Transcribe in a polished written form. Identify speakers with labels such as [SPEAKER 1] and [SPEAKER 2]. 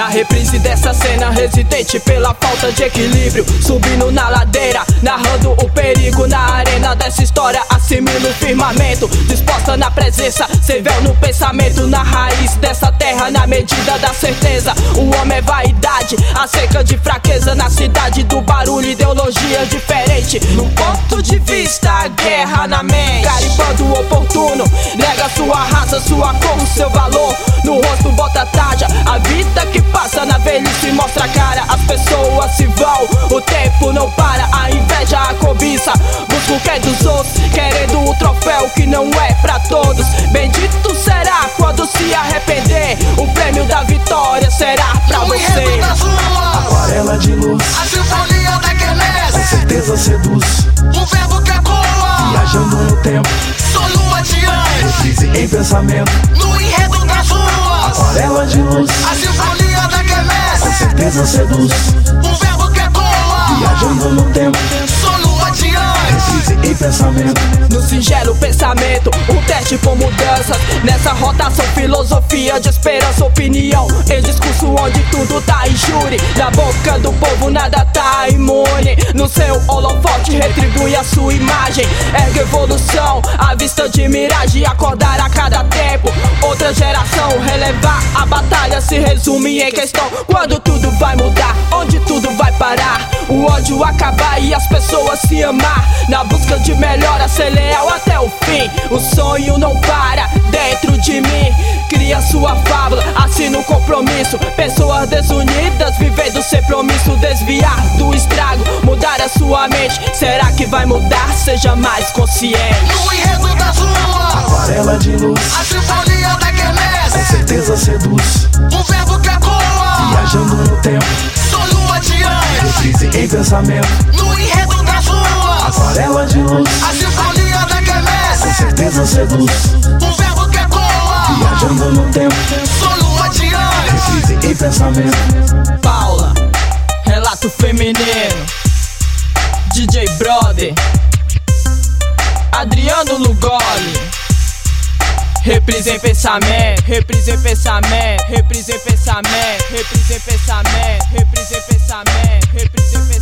[SPEAKER 1] Na reprise dessa cena, residente pela falta de equilíbrio, subindo na ladeira, narrando o perigo na arena dessa história. Assimila o firmamento, disposta na presença, sem véu no pensamento, na raiz dessa terra, na medida da certeza. O homem é vaidade, a seca de fraqueza, na cidade do barulho, ideologia diferente. No ponto de vista, a guerra na mente, carimbando o oportuno, nega sua raça, sua cor, seu valor. No rosto bota taja, a vida que passa na velhice mostra a cara. As pessoas se vão, o tempo não para, a inveja, a cobiça, busca o que é dos outros, querendo o troféu que não é pra todos. Bendito será quando se arrepender, o prêmio da vitória será pra você.
[SPEAKER 2] Aquarela de luz,
[SPEAKER 3] a sinfonia da quermesse,
[SPEAKER 2] com certeza seduz,
[SPEAKER 3] um verbo que ecoa,
[SPEAKER 2] viajando no tempo,
[SPEAKER 3] sou lua diante,
[SPEAKER 2] reprise em pensamento,
[SPEAKER 3] no enredo das ruas.
[SPEAKER 2] Aquarela de luz,
[SPEAKER 3] A sinfonia da
[SPEAKER 2] com
[SPEAKER 3] quermesse,
[SPEAKER 2] certeza seduz,
[SPEAKER 3] um verbo que ecoa,
[SPEAKER 2] viajando no tempo,
[SPEAKER 3] sou lua diante,
[SPEAKER 2] reprise em pensamento.
[SPEAKER 1] No singelo pensamento, um teste por mudanças, nessa rotação filosofia de esperança, opinião em discurso onde tudo tá em júri. Na boca do povo nada tá imune, no seu holofote retribui a sua imagem. Ergue evolução, à vista de miragem, acordar a cada tempo, outra geração, relevar a batalha se resume em questão. Quando tudo vai mudar, onde tudo vai parar, o ódio acabar e as pessoas se amar, na busca de melhora, ser leal até o fim. O sonho não para dentro de mim, cria sua fábula, assina um compromisso. Pessoas desunidas vivendo sem promisso, desviar do estrago, mudar a sua mente. Será que vai mudar? Seja mais consciente.
[SPEAKER 3] no enredo das ruas.
[SPEAKER 2] Aquarela de luz,
[SPEAKER 3] A sinfonia da
[SPEAKER 2] com
[SPEAKER 3] quermesse,
[SPEAKER 2] certeza seduz,
[SPEAKER 3] um verbo que ecoa,
[SPEAKER 2] viajando no tempo,
[SPEAKER 3] sou lua diante,
[SPEAKER 2] reprise em pensamento,
[SPEAKER 3] no enredo das ruas.
[SPEAKER 2] aquarela de luz,
[SPEAKER 3] A sinfonia da
[SPEAKER 2] com
[SPEAKER 3] quermesse,
[SPEAKER 2] certeza seduz,
[SPEAKER 3] um verbo que ecoa,
[SPEAKER 2] viajando no tempo,
[SPEAKER 3] sou lua diante,
[SPEAKER 2] reprise em pensamento.
[SPEAKER 1] Paula, relato feminino, DJ Brother, Adriano Lugoli. Reprise em pensamento, reprise em pensamento, reprise em pensamento, reprise em pensamento, reprise em pensamento, reprise em pensamento.